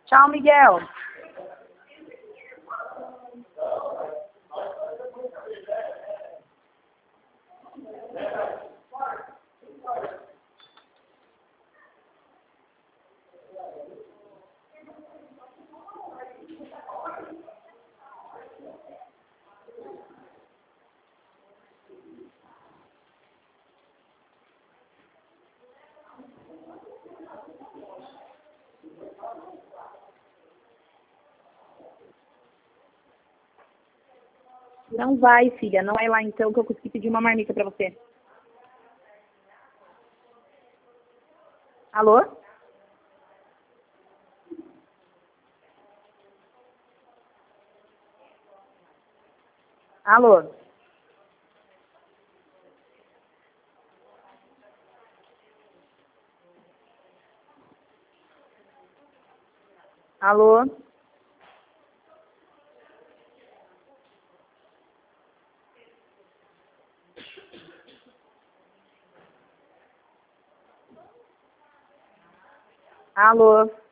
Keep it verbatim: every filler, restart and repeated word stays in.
Tchau, Miguel. Não vai, filha. Não é lá então que eu consegui pedir uma marmita pra você. Alô? Alô? Alô? Alô?